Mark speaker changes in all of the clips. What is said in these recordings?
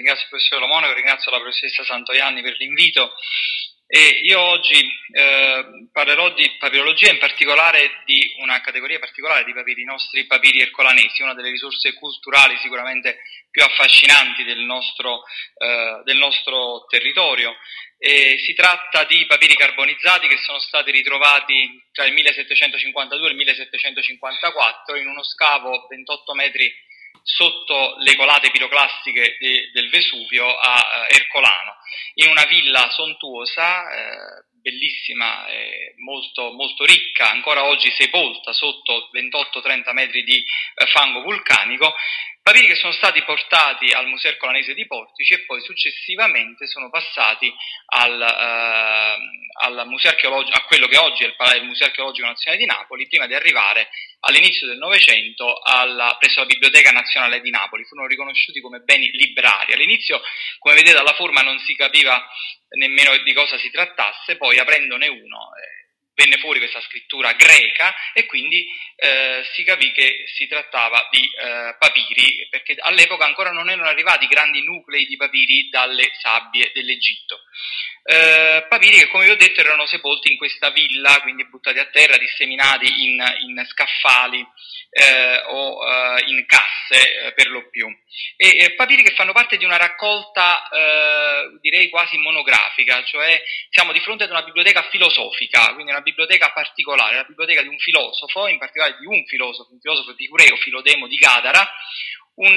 Speaker 1: ringrazio il professor Lomonaco, ringrazio la professoressa Santoianni per l'invito. Io oggi parlerò di papirologia, in particolare di una categoria particolare di papiri, i nostri papiri ercolanesi, una delle risorse culturali sicuramente più affascinanti del nostro territorio. Si tratta di papiri carbonizzati che sono stati ritrovati tra il 1752 e il 1754 in uno scavo 28 metri sotto le colate piroclastiche del Vesuvio a Ercolano, in una villa sontuosa, bellissima, molto, molto ricca, ancora oggi sepolta sotto 28-30 metri di fango vulcanico, papiri che sono stati portati al Museo Ercolanese di Portici e poi successivamente sono passati al Museo Archeologico, a quello che oggi è il Museo Archeologico Nazionale di Napoli, prima di arrivare all'inizio del Novecento presso la Biblioteca Nazionale di Napoli. Furono riconosciuti come beni librari. All'inizio, come vedete dalla forma, non si capiva nemmeno di cosa si trattasse, poi aprendone uno venne fuori questa scrittura greca e quindi si capì che si trattava di papiri, perché all'epoca ancora non erano arrivati grandi nuclei di papiri dalle sabbie dell'Egitto. Papiri che, come vi ho detto, erano sepolti in questa villa, quindi buttati a terra, disseminati in scaffali o in casse per lo più. E papiri che fanno parte di una raccolta direi quasi monografica, cioè siamo di fronte ad una biblioteca filosofica, quindi una biblioteca particolare, la biblioteca di un filosofo, in particolare di un filosofo epicureo, Filodemo di Gadara, un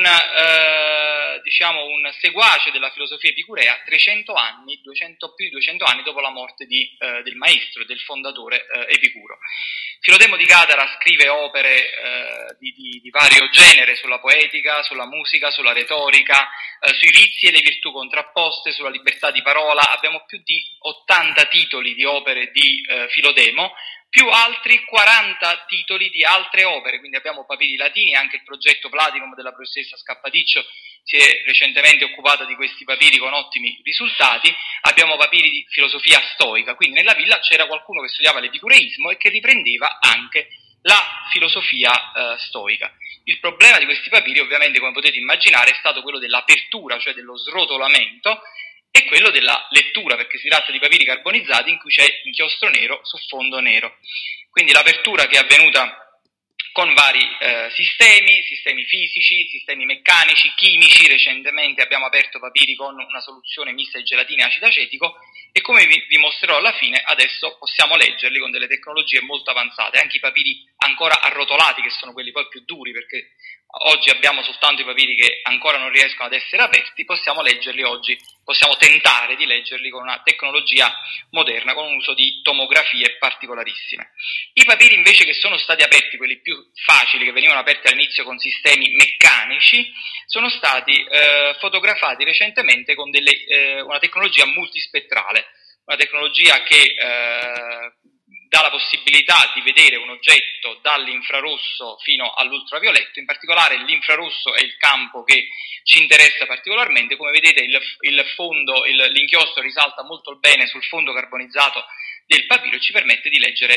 Speaker 1: seguace della filosofia epicurea 300 anni, più di 200 anni dopo la morte del maestro, del fondatore Epicuro. Filodemo di Gadara scrive opere di vario genere sulla poetica, sulla musica, sulla retorica, sui vizi e le virtù contrapposte, sulla libertà di parola. Abbiamo più di 80 titoli di opere di Filodemo, più altri 40 titoli di altre opere, quindi abbiamo papiri latini, anche il progetto Platinum della professoressa Scappaticcio si è recentemente occupata di questi papiri con ottimi risultati, abbiamo papiri di filosofia stoica, quindi nella villa c'era qualcuno che studiava l'epicureismo e che riprendeva anche la filosofia stoica. Il problema di questi papiri, ovviamente, come potete immaginare, è stato quello dell'apertura, cioè dello srotolamento, e quello della lettura, perché si tratta di papiri carbonizzati in cui c'è inchiostro nero su fondo nero. Quindi l'apertura che è avvenuta con vari sistemi fisici, sistemi meccanici, chimici. Recentemente abbiamo aperto papiri con una soluzione mista di gelatina e acido acetico e, come vi mostrerò alla fine, adesso possiamo leggerli con delle tecnologie molto avanzate, anche i papiri ancora arrotolati, che sono quelli poi più duri, perché oggi abbiamo soltanto i papiri che ancora non riescono ad essere aperti, possiamo leggerli oggi, possiamo tentare di leggerli con una tecnologia moderna, con un uso di tomografie particolarissime. I papiri invece che sono stati aperti, quelli più facili, che venivano aperti all'inizio con sistemi meccanici, sono stati fotografati recentemente con una tecnologia multispettrale, una tecnologia che dà la possibilità di vedere un oggetto dall'infrarosso fino all'ultravioletto. In particolare l'infrarosso è il campo che ci interessa particolarmente. Come vedete l'inchiostro risalta molto bene sul fondo carbonizzato del papiro e ci permette di leggere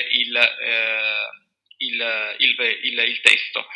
Speaker 1: il testo.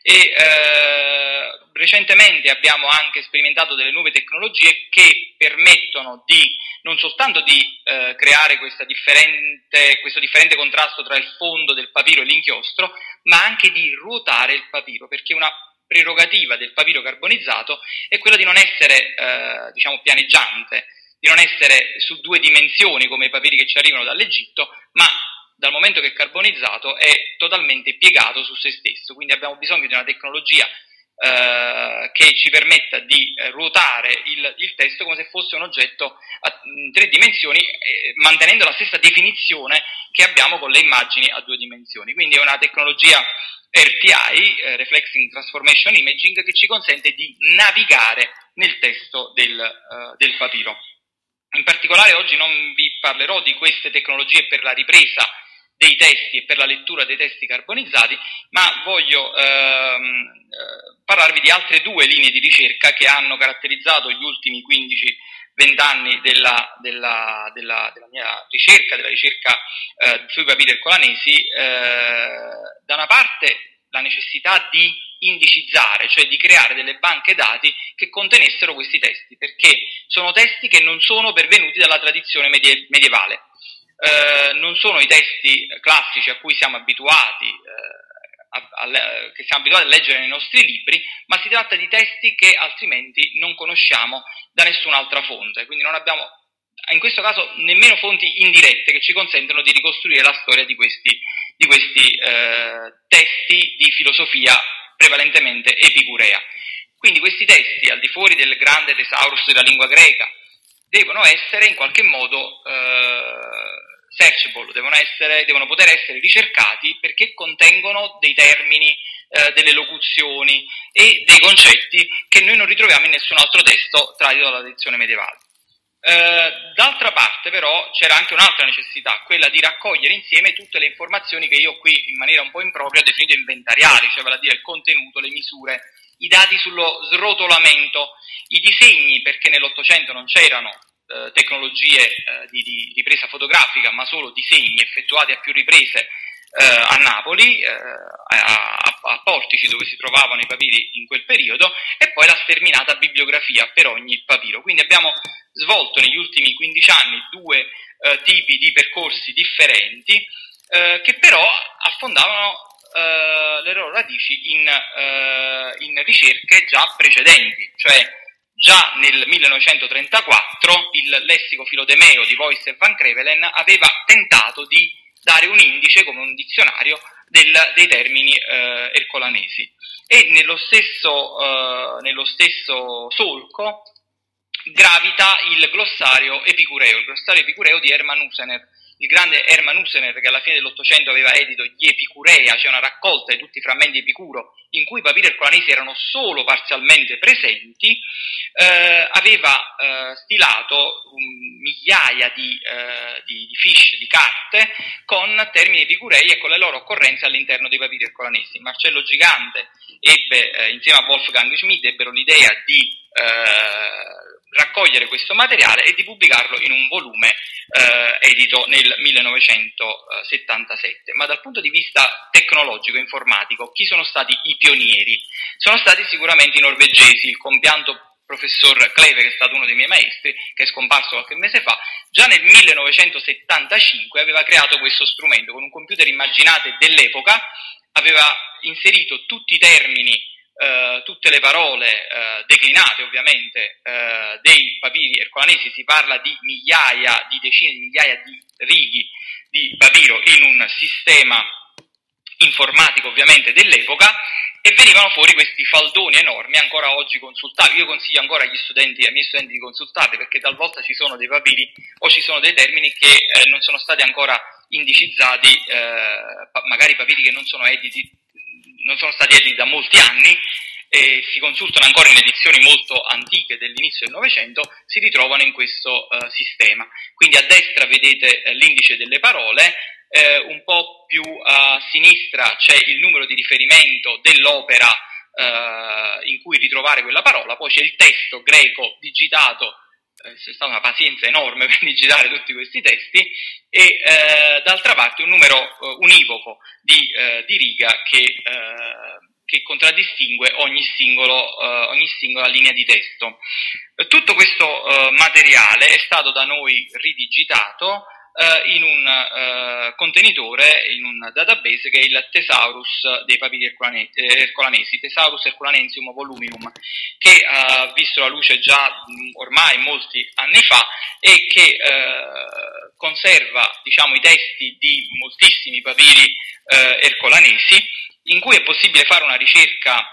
Speaker 1: Recentemente abbiamo anche sperimentato delle nuove tecnologie che permettono non soltanto di creare questo differente contrasto tra il fondo del papiro e l'inchiostro, ma anche di ruotare il papiro, perché una prerogativa del papiro carbonizzato è quella di non essere pianeggiante, di non essere su due dimensioni come i papiri che ci arrivano dall'Egitto, ma dal momento che è carbonizzato è totalmente piegato su se stesso. Quindi abbiamo bisogno di una tecnologia che ci permetta di ruotare il testo come se fosse un oggetto in 3 dimensioni, mantenendo la stessa definizione che abbiamo con le immagini a 2 dimensioni. Quindi è una tecnologia RTI, Reflexing Transformation Imaging, che ci consente di navigare nel testo del papiro. In particolare oggi non vi parlerò di queste tecnologie per la ripresa dei testi e per la lettura dei testi carbonizzati, ma voglio parlarvi di altre 2 linee di ricerca che hanno caratterizzato gli ultimi 15-20 anni della mia ricerca, della ricerca sui papiri ercolanesi. Da una parte la necessità di indicizzare, cioè di creare delle banche dati che contenessero questi testi, perché perché sono testi che non sono pervenuti dalla tradizione medievale. Non sono i testi classici a cui siamo abituati, che siamo abituati a leggere nei nostri libri, ma si tratta di testi che altrimenti non conosciamo da nessun'altra fonte, quindi non abbiamo in questo caso nemmeno fonti indirette che ci consentono di ricostruire la storia di questi testi di filosofia prevalentemente epicurea. Quindi questi testi, al di fuori del grande thesaurus della lingua greca, devono essere in qualche modo searchable, devono poter essere ricercati perché contengono dei termini, delle locuzioni e dei concetti che noi non ritroviamo in nessun altro testo tradito dalla tradizione medievale. D'altra parte però c'era anche un'altra necessità, quella di raccogliere insieme tutte le informazioni che io qui in maniera un po' impropria ho definito inventariali, cioè vale a dire il contenuto, le misure, i dati sullo srotolamento, i disegni, perché nell'Ottocento non c'erano tecnologie di ripresa fotografica, ma solo disegni effettuati a più riprese a Napoli, a Portici, dove si trovavano i papiri in quel periodo, e poi la sterminata bibliografia per ogni papiro. Quindi abbiamo svolto negli ultimi 15 anni due tipi di percorsi differenti che però affondavano le loro radici in ricerche già precedenti, cioè già nel 1934 il lessico Filodemeo di Voys e Van Crevelen aveva tentato di dare un indice come un dizionario dei termini ercolanesi, e nello stesso solco gravita il glossario epicureo di Hermann Hussener, il grande Hermann Hussener, che alla fine dell'Ottocento aveva edito gli Epicurea, cioè una raccolta di tutti i frammenti di Epicuro in cui i papiri ercolanesi erano solo parzialmente presenti, aveva stilato migliaia di fiche, di carte, con termini epicurei e con le loro occorrenze all'interno dei papiri ercolanesi. Marcello Gigante insieme a Wolfgang Schmidt, ebbero l'idea di raccogliere questo materiale e di pubblicarlo in un volume edito nel 1977. Ma dal punto di vista tecnologico, informatico, chi sono stati i pionieri? Sono stati sicuramente i norvegesi. Il compianto professor Kleve, che è stato uno dei miei maestri, che è scomparso qualche mese fa, già nel 1975 aveva creato questo strumento con un computer, immaginate, dell'epoca, aveva inserito tutti i termini, tutte le parole declinate ovviamente dei papiri ercolanesi. Si parla di migliaia, di decine di migliaia di righi di papiro in un sistema informatico ovviamente dell'epoca, e venivano fuori questi faldoni enormi ancora oggi consultabili. Io consiglio ancora ai miei studenti di consultarli, perché talvolta ci sono dei papiri o ci sono dei termini che non sono stati ancora indicizzati, magari papiri che non sono stati editi da molti anni e si consultano ancora in edizioni molto antiche dell'inizio del Novecento, si ritrovano in questo sistema. Quindi a destra vedete l'indice delle parole, un po' più a sinistra c'è il numero di riferimento dell'opera in cui ritrovare quella parola, poi c'è il testo greco digitato. C'è stata una pazienza enorme per digitare tutti questi testi, e d'altra parte un numero univoco di riga che contraddistingue ogni singola linea di testo. Tutto questo materiale è stato da noi ridigitato in un contenitore, in un database che è il Thesaurus dei papiri ercolanesi, Thesaurus Herculanensium Voluminum, che ha visto la luce già ormai molti anni fa e che conserva, diciamo, i testi di moltissimi papiri ercolanesi, in cui è possibile fare una ricerca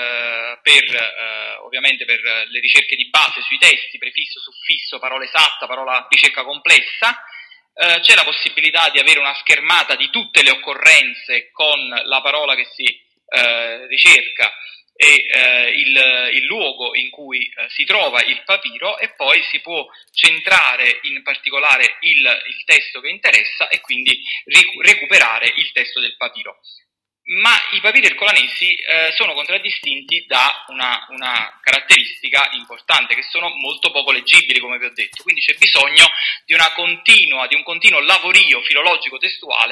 Speaker 1: ovviamente per le ricerche di base sui testi, prefisso, suffisso, parola esatta, parola ricerca complessa. C'è la possibilità di avere una schermata di tutte le occorrenze con la parola che si ricerca e il luogo in cui si trova il papiro, e poi si può centrare in particolare il testo che interessa e quindi recuperare il testo del papiro. Ma i papiri ercolanesi sono contraddistinti da una caratteristica importante, che sono molto poco leggibili, come vi ho detto, quindi c'è bisogno di un continuo lavorio filologico testuale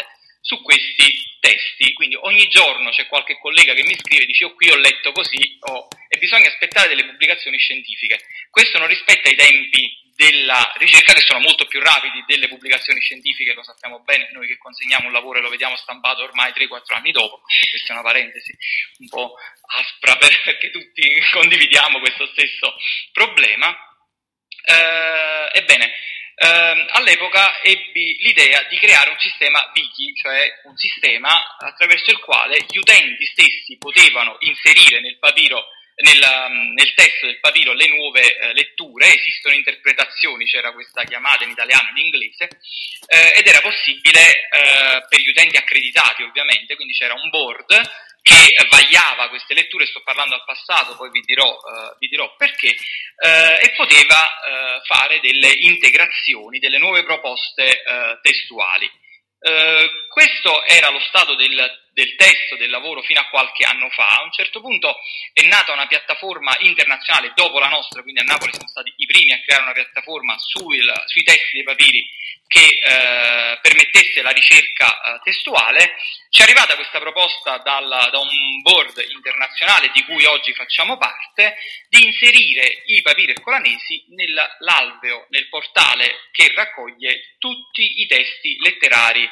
Speaker 1: su questi testi. Quindi ogni giorno c'è qualche collega che mi scrive e dice: io qui ho letto così, e bisogna aspettare delle pubblicazioni scientifiche. Questo non rispetta i tempi della ricerca, che sono molto più rapidi delle pubblicazioni scientifiche, lo sappiamo bene noi che consegniamo un lavoro e lo vediamo stampato ormai 3-4 anni dopo. Questa è una parentesi un po' aspra perché tutti condividiamo questo stesso problema. Ebbene, all'epoca ebbi l'idea di creare un sistema wiki, cioè un sistema attraverso il quale gli utenti stessi potevano inserire nel papiro, nel testo del papiro, le nuove letture. Esistono interpretazioni, c'era questa chiamata in italiano e in inglese, ed era possibile per gli utenti accreditati, ovviamente, quindi c'era un board che vagliava queste letture. Sto parlando al passato, poi vi dirò perché, e poteva fare delle integrazioni, delle nuove proposte testuali. Questo era lo stato del testo, del lavoro, fino a qualche anno fa. A un certo punto è nata una piattaforma internazionale dopo la nostra, quindi a Napoli siamo stati i primi a creare una piattaforma sui testi dei papiri che permettesse la ricerca testuale. Ci è arrivata questa proposta da un board internazionale di cui oggi facciamo parte, di inserire i papiri ercolanesi nell'alveo, nel portale che raccoglie tutti i testi letterari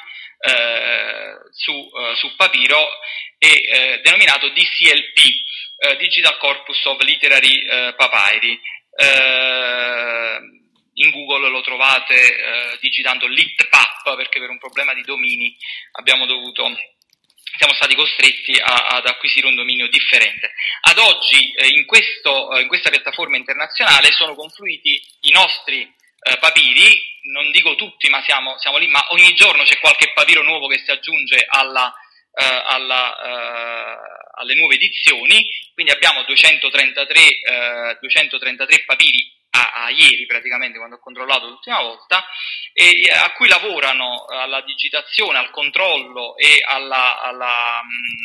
Speaker 1: su papiro, e denominato DCLP, Digital Corpus of Literary Papyri. In Google lo trovate digitando LitPap, perché per un problema di domini siamo stati costretti ad acquisire un dominio differente. Ad oggi in questa piattaforma internazionale sono confluiti i nostri papiri, non dico tutti, ma siamo lì, ma ogni giorno c'è qualche papiro nuovo che si aggiunge alle nuove edizioni. Quindi abbiamo 233 papiri a ieri, praticamente, quando ho controllato l'ultima volta, e a cui lavorano alla digitazione, al controllo e alla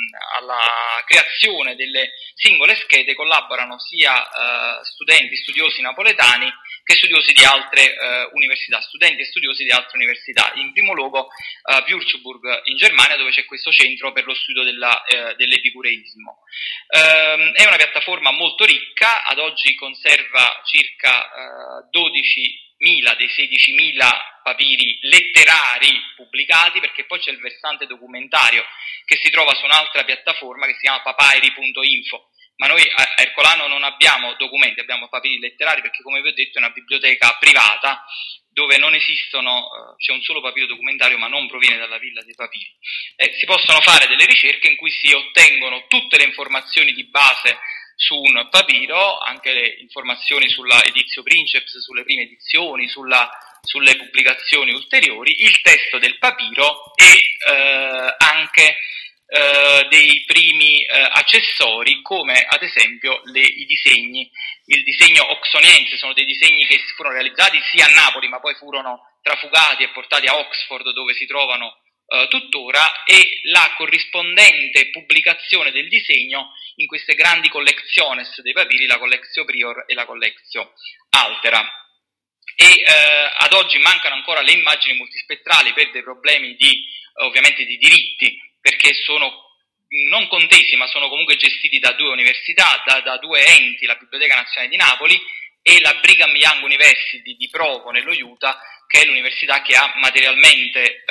Speaker 1: creazione delle singole schede collaborano sia studiosi napoletani che studiosi di altre università, studenti e studiosi di altre università. In primo luogo Würzburg in Germania, dove c'è questo centro per lo studio dell'epicureismo. È una piattaforma molto ricca, ad oggi conserva circa 12.000 dei 16.000 papiri letterari pubblicati, perché poi c'è il versante documentario che si trova su un'altra piattaforma che si chiama papyri.info. Ma noi a Ercolano non abbiamo documenti, abbiamo papiri letterari, perché, come vi ho detto, è una biblioteca privata dove non esistono, c'è un solo papiro documentario, ma non proviene dalla Villa dei Papiri. Si possono fare delle ricerche in cui si ottengono tutte le informazioni di base su un papiro, anche le informazioni sulla editio princeps, sulle prime edizioni, sulle pubblicazioni ulteriori, il testo del papiro e anche dei primi accessori, come ad esempio i disegni. Il disegno oxoniense sono dei disegni che furono realizzati sia a Napoli, ma poi furono trafugati e portati a Oxford, dove si trovano tuttora, e la corrispondente pubblicazione del disegno in queste grandi collectiones dei papiri, la Collectio Prior e la Collectio Altera. E ad oggi mancano ancora le immagini multispettrali per dei problemi ovviamente di diritti, perché sono non contesi, ma sono comunque gestiti da due università, da due enti, la Biblioteca Nazionale di Napoli e la Brigham Young University di Provo, nello Utah, che è l'università che ha materialmente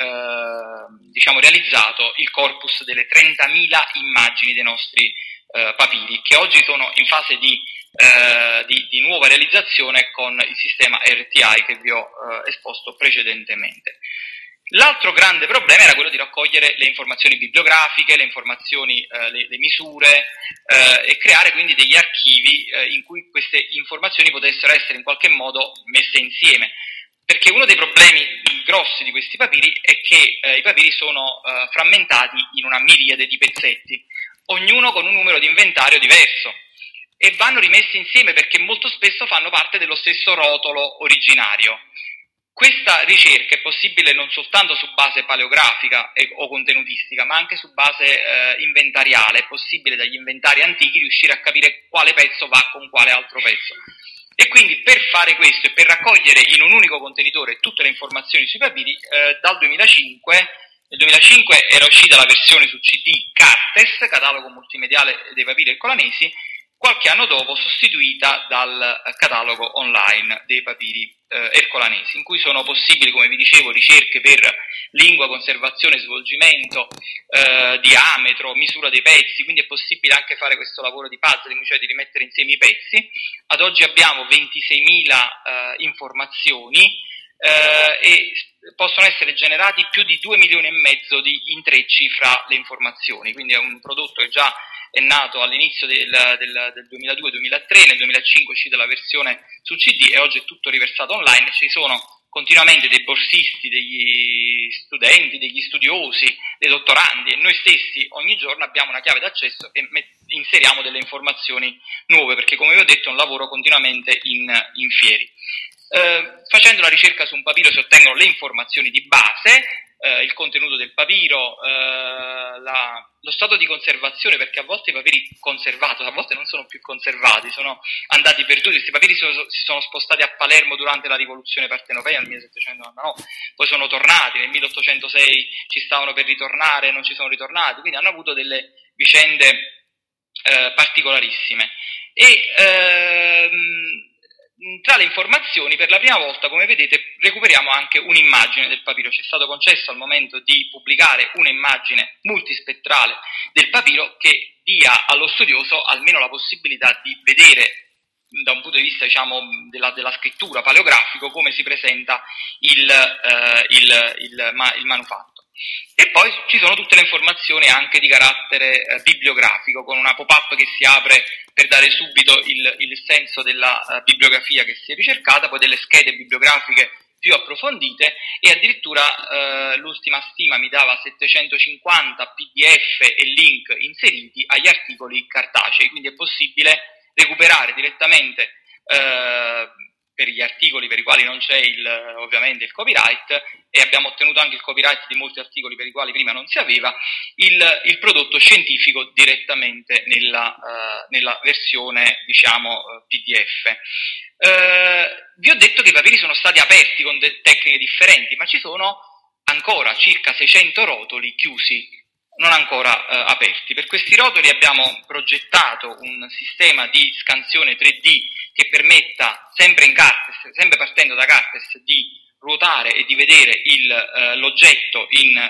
Speaker 1: realizzato il corpus delle 30.000 immagini dei nostri papiri, che oggi sono in fase di nuova realizzazione con il sistema RTI che vi ho esposto precedentemente. L'altro grande problema era quello di raccogliere le informazioni bibliografiche, le informazioni, le misure, e creare quindi degli archivi in cui queste informazioni potessero essere in qualche modo messe insieme. Perché uno dei problemi grossi di questi papiri è che i papiri sono frammentati in una miriade di pezzetti, ognuno con un numero di inventario diverso, e vanno rimessi insieme perché molto spesso fanno parte dello stesso rotolo originario. Questa ricerca è possibile non soltanto su base paleografica o contenutistica, ma anche su base inventariale. È possibile dagli inventari antichi riuscire a capire quale pezzo va con quale altro pezzo. E quindi per fare questo e per raccogliere in un unico contenitore tutte le informazioni sui papiri, dal 2005 Nel 2005 era uscita la versione su CD Cartes, catalogo multimediale dei papiri ercolanesi, qualche anno dopo sostituita dal catalogo online dei papiri ercolanesi, in cui sono possibili, come vi dicevo, ricerche per lingua, conservazione, svolgimento, diametro, misura dei pezzi, quindi è possibile anche fare questo lavoro di puzzling, cioè di rimettere insieme i pezzi. Ad oggi abbiamo 26.000 informazioni e possono essere generati più di 2 milioni e mezzo di intrecci fra le informazioni, quindi è un prodotto che già è nato all'inizio del 2002-2003, nel 2005 è uscita la versione su CD e oggi è tutto riversato online. Ci sono continuamente dei borsisti, degli studenti, degli studiosi, dei dottorandi, e noi stessi ogni giorno abbiamo una chiave d'accesso e inseriamo delle informazioni nuove, perché come vi ho detto è un lavoro continuamente in fieri. Facendo la ricerca su un papiro si ottengono le informazioni di base, il contenuto del papiro, lo stato di conservazione, perché a volte i papiri conservati, a volte non sono più conservati, sono andati perduti. Questi papiri si sono spostati a Palermo durante la rivoluzione partenopea nel 1799, poi sono tornati, nel 1806 ci stavano per ritornare, non ci sono ritornati, quindi hanno avuto delle vicende particolarissime. E tra le informazioni, per la prima volta, come vedete, recuperiamo anche un'immagine del papiro. Ci è stato concesso al momento di pubblicare un'immagine multispettrale del papiro che dia allo studioso almeno la possibilità di vedere da un punto di vista, diciamo, della scrittura paleografico come si presenta il manufatto. E poi ci sono tutte le informazioni anche di carattere bibliografico, con una pop-up che si apre per dare subito il senso della bibliografia che si è ricercata, poi delle schede bibliografiche più approfondite, e addirittura l'ultima stima mi dava 750 PDF e link inseriti agli articoli cartacei, quindi è possibile recuperare direttamente per gli articoli per i quali non c'è ovviamente il copyright, e abbiamo ottenuto anche il copyright di molti articoli per i quali prima non si aveva, il prodotto scientifico direttamente nella versione, diciamo, PDF. Vi ho detto che i papiri sono stati aperti con tecniche differenti, ma ci sono ancora circa 600 rotoli chiusi, non ancora aperti. Per questi rotoli abbiamo progettato un sistema di scansione 3D che permetta, sempre in Cartes, sempre partendo da Cartes, di ruotare e di vedere l'oggetto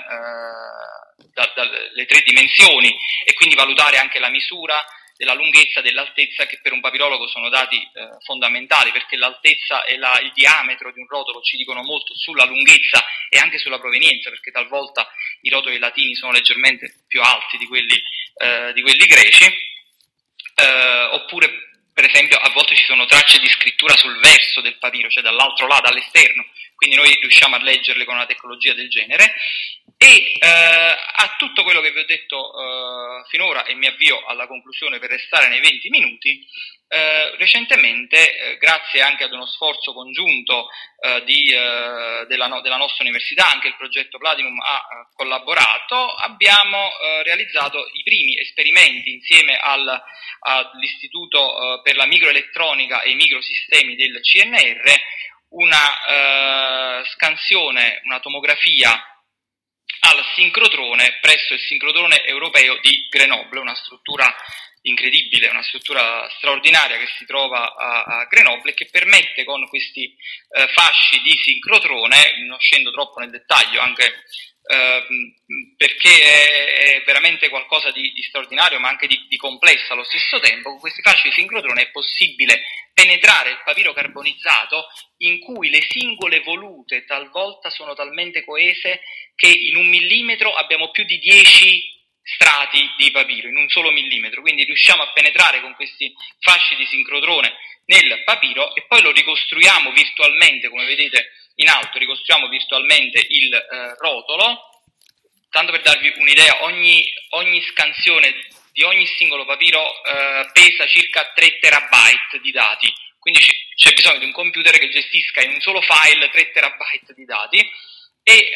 Speaker 1: dalle 3 dimensioni, e quindi valutare anche la misura della lunghezza, dell'altezza, che per un papirologo sono dati fondamentali, perché l'altezza e il diametro di un rotolo ci dicono molto sulla lunghezza e anche sulla provenienza, perché talvolta i rotoli latini sono leggermente più alti di quelli greci, oppure per esempio a volte ci sono tracce di scrittura sul verso del papiro, cioè dall'altro lato, all'esterno, quindi noi riusciamo a leggerle con una tecnologia del genere. E a tutto quello che vi ho detto finora, e mi avvio alla conclusione per restare nei 20 minuti, recentemente, grazie anche ad uno sforzo congiunto della nostra università, anche il progetto Platinum ha collaborato, abbiamo realizzato i primi esperimenti insieme all'Istituto per la Microelettronica e i Microsistemi del CNR, una scansione, una tomografia al sincrotrone presso il sincrotrone europeo di Grenoble, una struttura incredibile, una struttura straordinaria che si trova a Grenoble, e che permette, con questi fasci di sincrotrone, non scendo troppo nel dettaglio anche perché è veramente qualcosa di straordinario, ma anche di complesso allo stesso tempo, con questi fasci di sincrotrone è possibile penetrare il papiro carbonizzato, in cui le singole volute talvolta sono talmente coese che in 1 millimetro abbiamo più di 10 strati di papiro, in un solo millimetro, quindi riusciamo a penetrare con questi fasci di sincrotrone nel papiro e poi lo ricostruiamo virtualmente, come vedete in alto, ricostruiamo virtualmente il rotolo. Tanto per darvi un'idea, ogni scansione di ogni singolo papiro pesa circa 3 terabyte di dati, quindi c'è bisogno di un computer che gestisca in un solo file 3 terabyte di dati, e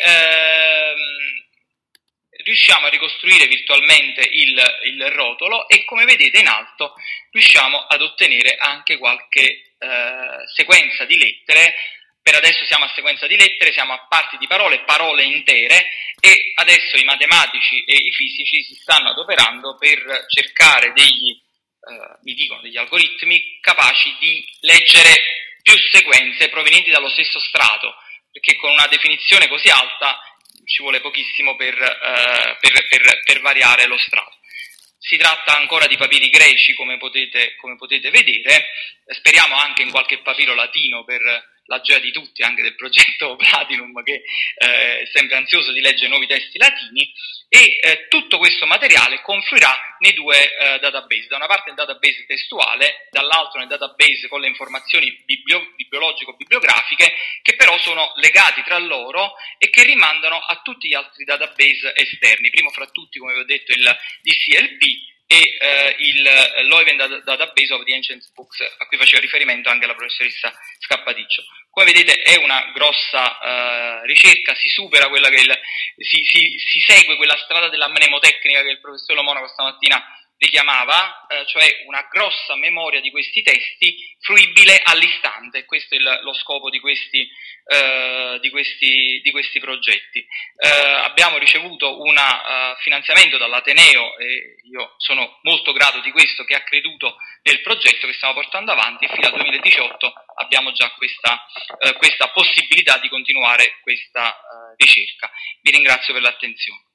Speaker 1: riusciamo a ricostruire virtualmente il rotolo, e come vedete in alto riusciamo ad ottenere anche qualche sequenza di lettere Per adesso siamo a sequenza di lettere, siamo a parti di parole intere, e adesso i matematici e i fisici si stanno adoperando per cercare degli algoritmi capaci di leggere più sequenze provenienti dallo stesso strato, perché con una definizione così alta ci vuole pochissimo per variare lo strato. Si tratta ancora di papiri greci, come potete vedere, speriamo anche in qualche papiro latino per la gioia di tutti, anche del progetto Platinum, che è sempre ansioso di leggere nuovi testi latini, e tutto questo materiale confluirà nei due database, da una parte nel database testuale, dall'altro nel database con le informazioni bibliologico-bibliografiche, che però sono legati tra loro e che rimandano a tutti gli altri database esterni, primo fra tutti, come vi ho detto, il DCLP e il Leuven Database of the Ancient Books, a cui faceva riferimento anche la professoressa Scappaticcio. Come vedete è una grossa ricerca, si supera quella che si segue quella strada della mnemotecnica che il professor Lo Monaco stamattina richiamava, cioè una grossa memoria di questi testi fruibile all'istante. Questo è lo scopo di questi progetti. Abbiamo ricevuto un finanziamento dall'Ateneo, e io sono molto grato di questo, che ha creduto nel progetto che stiamo portando avanti, e fino al 2018 abbiamo già questa possibilità di continuare questa ricerca. Vi ringrazio per l'attenzione.